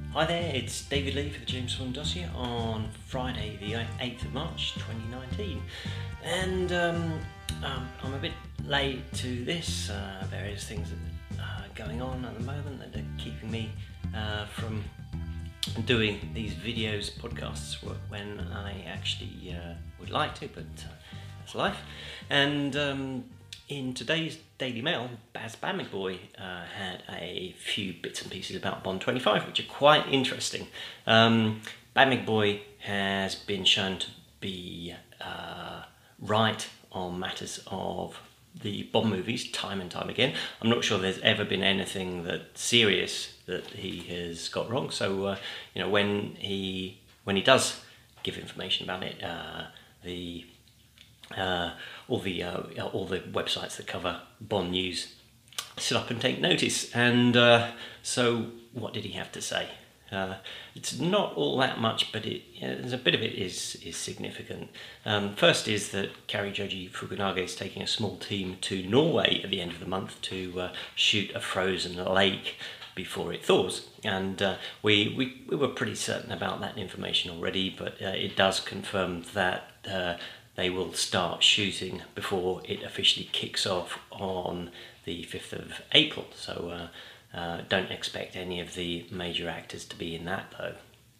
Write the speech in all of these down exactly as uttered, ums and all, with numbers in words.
Hi there, it's David Lee for the James Bond Dossier on Friday the eighth of March twenty nineteen, and um, um, I'm a bit late to this, uh, various things are uh, going on at the moment that are keeping me uh, from doing these videos, podcasts when I actually uh, would like to, but uh, that's life. And um, in today's Daily Mail, Baz Bamigboy uh, had a few bits and pieces about Bond twenty-five, which are quite interesting. Um, Bamigboy has been shown to be uh, right on matters of the Bond movies time and time again. I'm not sure there's ever been anything that serious that he has got wrong. So uh, you know, when he when he does give information about it, uh, the Uh, all the uh, all the websites that cover Bond news sit up and take notice. And uh, so, what did he have to say? Uh, it's not all that much, but it, you know, there's a bit of it is is significant. Um, first is that Karijoji Fukunaga is taking a small team to Norway at the end of the month to uh, shoot a frozen lake before it thaws, and uh, we, we we were pretty certain about that information already, but uh, it does confirm that uh, they will start shooting before it officially kicks off on the fifth of April. So uh, uh, don't expect any of the major actors to be in that, though.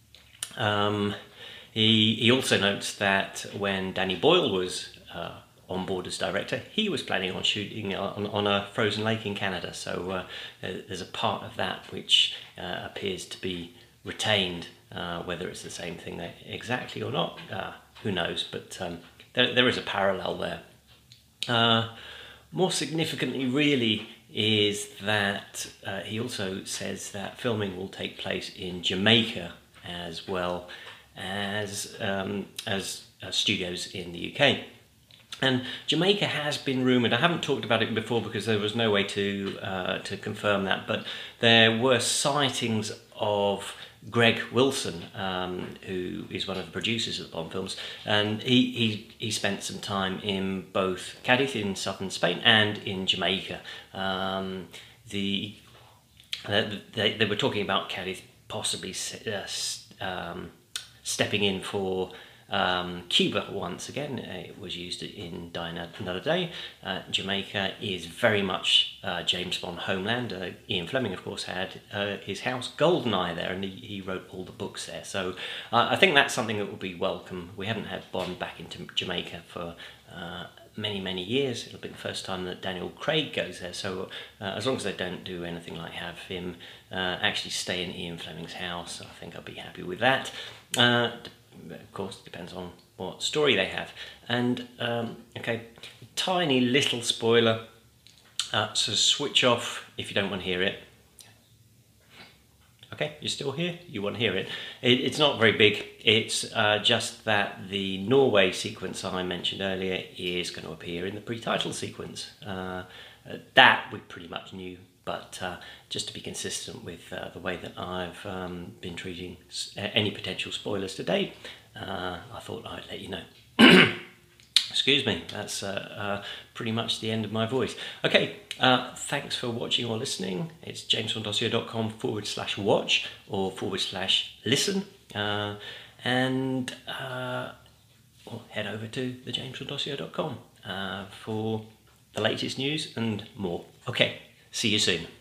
Um, he, he also notes that when Danny Boyle was uh, on board as director, he was planning on shooting on, on a frozen lake in Canada. So uh, there's a part of that which uh, appears to be retained. Uh, whether it's the same thing there exactly or not, uh, who knows, but um, there, there is a parallel there. Uh, more significantly really is that uh, he also says that filming will take place in Jamaica as well as, um, as uh, studios in the U K. And Jamaica has been rumoured. I haven't talked about it before because there was no way to uh, to confirm that, but there were sightings of Greg Wilson, um, who is one of the producers of the Bond films, and he, he, he spent some time in both Cadiz in southern Spain and in Jamaica. Um, the uh, they, they were talking about Cadiz possibly uh, um, stepping in for Um, Cuba once again. It was used in Die Another Day. Uh, Jamaica is very much uh, James Bond homeland. Uh, Ian Fleming, of course, had uh, his house Goldeneye there, and he, he wrote all the books there. So uh, I think that's something that would be welcome. We haven't had Bond back into Jamaica for uh, many, many years. It'll be the first time that Daniel Craig goes there. So uh, as long as they don't do anything like have him uh, actually stay in Ian Fleming's house, I think I'll be happy with that. Uh, Of course, it depends on what story they have. And, um, okay, tiny little spoiler. Uh, so switch off if you don't want to hear it. Okay, you're still here? You want to hear it. it it's not very big. It's uh, just that the Norway sequence I mentioned earlier is going to appear in the pre-title sequence. Uh, that we pretty much knew. But uh, just to be consistent with uh, the way that I've um, been treating any potential spoilers today, uh, I thought I'd let you know. Excuse me, that's uh, uh, pretty much the end of my voice. Okay, uh, thanks for watching or listening. It's jamesbonddossier.com forward slash watch or forward slash listen. Uh, and uh, well, head over to the jamesbonddossier dot com uh, for the latest news and more. Okay. See you soon.